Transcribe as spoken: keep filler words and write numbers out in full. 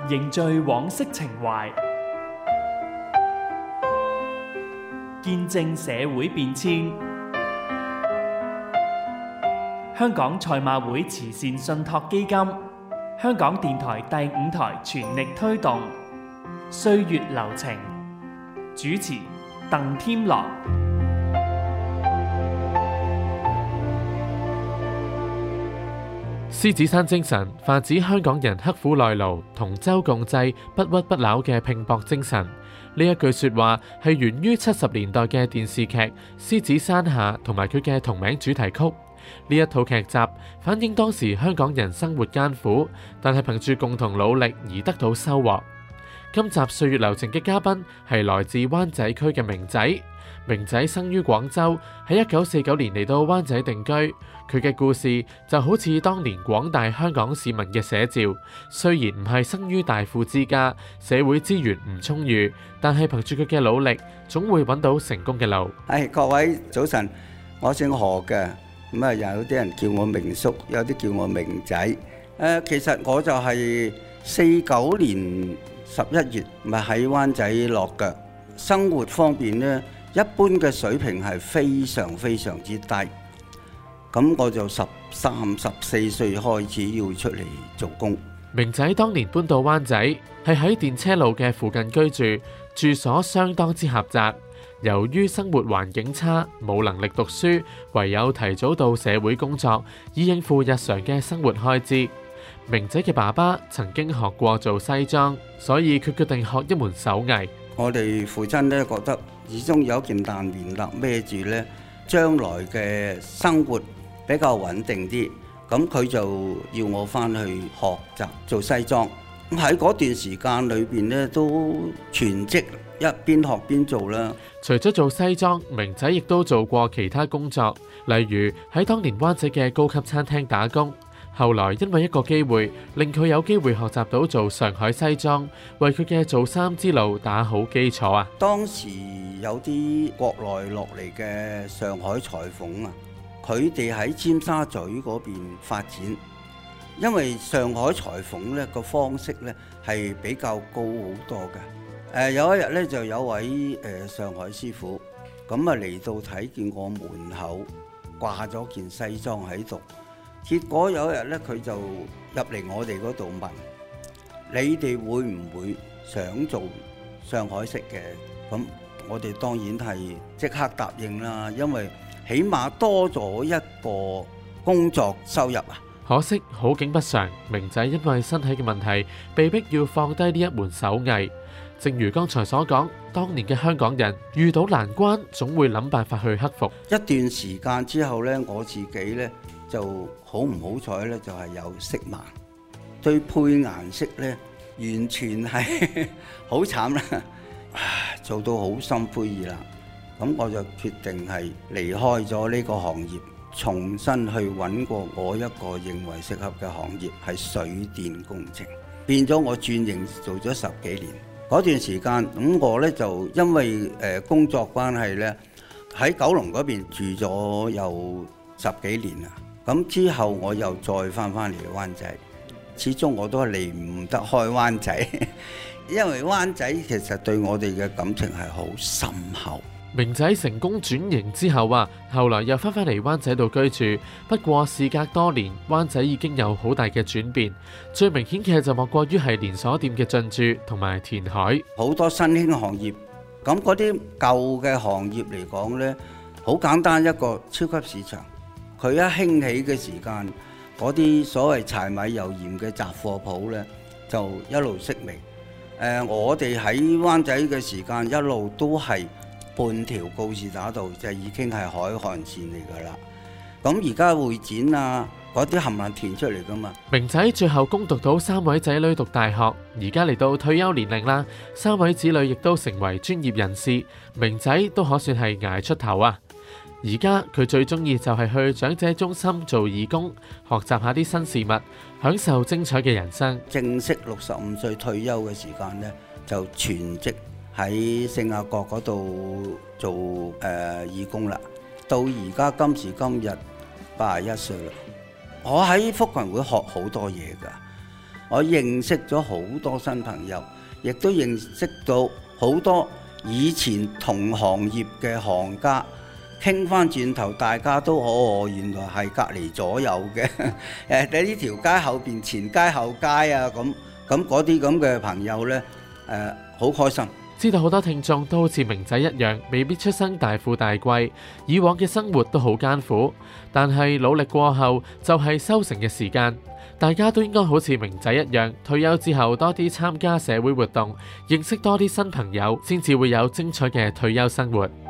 凝聚往昔情懷，見證社會變遷。香港賽馬會慈善信託基金、香港電台第五台全力推動《歲月流情》，主持鄧添樂。 獅子山精神泛指香港人刻苦耐勞、同舟共濟、不屈不撓嘅拼搏精神。呢一句說話係源於七十年代嘅電視劇《獅子山下》同埋佢嘅同名主題曲。呢一套劇集反映當時香港人生活艱苦，但係憑住共同努力而得到收穫。今集《歲月流情》嘅嘉賓係來自灣仔區嘅明仔。明仔生於廣州，喺一九四九年嚟到灣仔定居。佢嘅故事就好似當年廣大香港市民嘅寫照。雖然唔係生於大富之家，社會資源唔充裕，但係憑住佢嘅努力，總會揾到成功嘅路。 係，各位早晨，我姓何嘅，咁啊有啲人叫我明叔，有啲叫我明仔。誒，其實我就係四九年十一月咪喺灣仔落腳，生活方面呢，一般嘅水平係非常非常之低。咁我就十三、十四歲開始要出嚟做工。 明仔當年搬到灣仔，係喺電車路嘅附近居住，住所相當之狹窄。由於生活環境差，冇能力讀書，唯有提早到社會工作，以應付日常嘅生活開支。明仔嘅爸爸曾經學過做西裝，所以佢決定學一門手藝。 我哋父親呢覺得始終有一件爛棉襤孭住呢，將來嘅生活比較穩定啲，咁佢就要我翻去學習做西裝。咁喺嗰段時間裏邊呢，都全職一邊學邊做啦。 除咗做西裝，明仔亦都做過其他工作，例如喺當年灣仔嘅高級餐廳打工。後來因為一個機會，令佢有機會學習到做上海西裝，為佢嘅做衫之路打好基礎啊！ 當時有啲國內落嚟嘅上海裁縫啊，佢哋喺尖沙咀嗰邊發展，因為上海裁縫呢個方式呢係比較高好多嘅。誒、呃、有一日呢，就有位誒、呃、上海師傅咁啊嚟到睇見我門口掛咗件西裝喺度。結果有一日咧，佢就入嚟我哋嗰度問：你哋會唔會想做上海式嘅？咁我哋當然係即刻答應啦，因為起碼多咗一個工作收入啊！ 可惜好景不常，明仔因為身體嘅問題，被迫要放低呢一門手藝。正如剛才所講，當年嘅香港人遇到難關，總會諗辦法去克服。 一段時間之後呢，我自己呢就好唔好彩呢，就係有色盲，對配顏色呢完全係好慘啦，做到好心灰意冷。咁我就決定係離開咗呢個行業，重新去揾過我一個認為適合嘅行業，係水電工程。變咗我轉型做咗十幾年。嗰段時間，咁我呢就因為誒工作關係呢，喺九龍嗰邊住咗有十幾年啦。咁之後我又再翻返嚟灣仔，始終我都係離唔得開灣仔，因為灣仔其實對我哋嘅感情係好深厚。 明仔成功轉型之後啊，後來又翻返嚟灣仔度居住。不過事隔多年，灣仔已經有好大嘅轉變。最明顯嘅就莫過於係連鎖店嘅進駐同埋填海。 好多新興行業，咁嗰啲舊嘅行業嚟講呢，好簡單，一個超級市場。佢一興起嘅時間，嗰啲所謂柴米油鹽嘅雜貨鋪呢，就一路式微。誒、呃，我哋喺灣仔嘅時間一路都係半條告士打道，就已經係海岸線嚟㗎啦。咁而家會展啊，嗰啲冚唪唥填出嚟㗎嘛。 明仔最後攻讀到三位仔女讀大學，而家嚟到退休年齡啦，三位子女亦都成為專業人士，明仔都可算係捱出頭啊！而家佢最中意就係去長者中心做義工，學習下啲新事物，享受精彩嘅人生。 正式六十五歲退休嘅時間呢，就全職喺聖雅各嗰度做誒、呃、義工啦。到而家今時今日八十一歲啦。我喺福群會學好多嘢㗎。 我認識咗好多新朋友，亦都認識到好多以前同行業嘅行家。傾翻轉頭，大家都哦，原來係隔離左右嘅。誒，喺呢條街後邊，前街後街啊，咁咁嗰啲咁嘅朋友呢，誒，好開心。 知道好多聽眾都好似明仔一樣，未必出生大富大貴，以往嘅生活都好艱苦，但係努力過後就係收成嘅時間。大家都應該好似明仔一樣，退休之後多啲參加社會活動，認識多啲新朋友，先至會有精彩嘅退休生活。